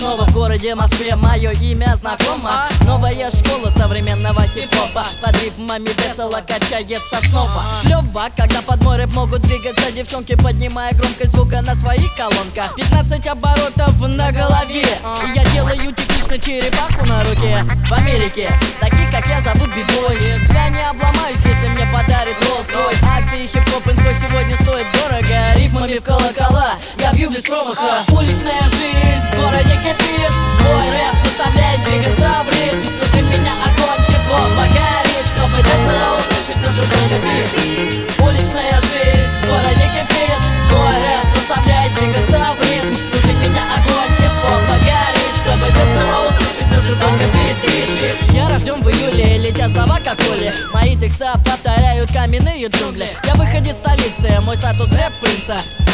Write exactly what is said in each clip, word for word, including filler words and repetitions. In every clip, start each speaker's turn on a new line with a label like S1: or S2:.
S1: снова в городе Москве, мое имя знакомо. Новая школа современного хип-хопа под рифмами весело качается снова. Клёво, когда под мой рэп могут двигаться девчонки, поднимая громкость звука на своих колонках. Пятнадцать оборотов на голове, и я делаю технично черепаху на руке. В Америке такие, как я, зовут бигбойс. Я не обломаюсь, если мне подарит Rolls-Royce. Акции хип-хоп инфо сегодня стоит дорого. Рифмами в колокола я бью без промаха. Уличная жизнь в городе кипит, мой рэп заставляет двигаться в ритм. Внутри меня огонь хип-хопа горит, чтобы дать цело услышать, нужен только бит. Уличная жизнь в городе кипит, мой рэп заставляет двигаться в ритм. Внутри меня огонь хип-хопа горит, чтобы дать цело услышать, нужен только бит, бит, бит. Я рожден в июле, летят слова как пули. Мои текста повторяют каменные джунгли. Я выходец столицы, мой статус рэп-принца.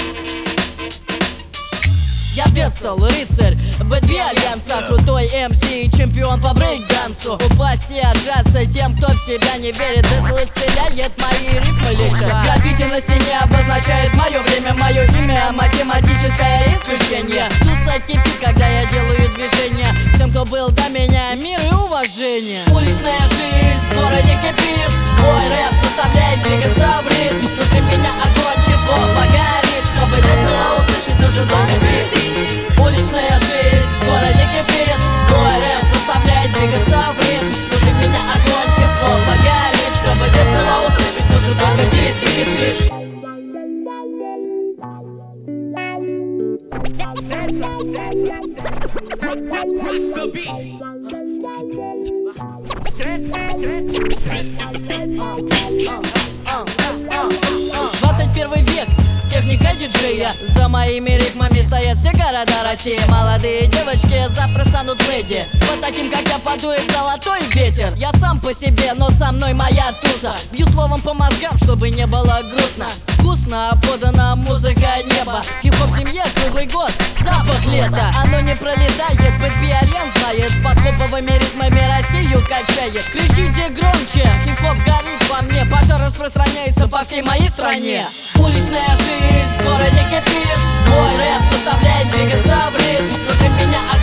S1: Я Децл, рыцарь, бэтби альянса, крутой эм си, чемпион по брейк-дансу. Упасть и отжаться тем, кто в себя не верит. Децл исцеляет, мои рифмы лечат. Граффити на стене обозначает мое время, мое имя, математическое исключение. Туса кипит, когда я делаю движение. Всем, кто был до меня, мир и уважение. Уличная жизнь в городе кипит, мой рэп заставляет двигаться в ритм. Внутри меня огонь хип-хопа горит, чтобы Децл услышать, нужен только бит. Уличная жизнь в городе кипит, мой рэп заставляет двигаться в ритм. Внутри меня огонь хип-хопа горит, чтобы Децл услышать, нужен только бит, бит, бит. двадцать первый век, техника диджея. За моими рифмами стоят все города России. Молодые девочки завтра станут леди. По таким, как я, подует золотой ветер. Я сам по себе, но со мной моя туса. Бью словом по мозгам, чтобы не было грустно. Вкусно подана музыка неба. В хип-хоп семье круглый год, запах лета. Оно не пролетает, бэтби альянс знает. Под хоповыми ритмами Россию качает. Кричите громче, хип-хоп горит во мне. Пожар распространяется по всей моей стране. Уличная жизнь в городе кипит, мой рэп заставляет двигаться в ритм. Внутри меня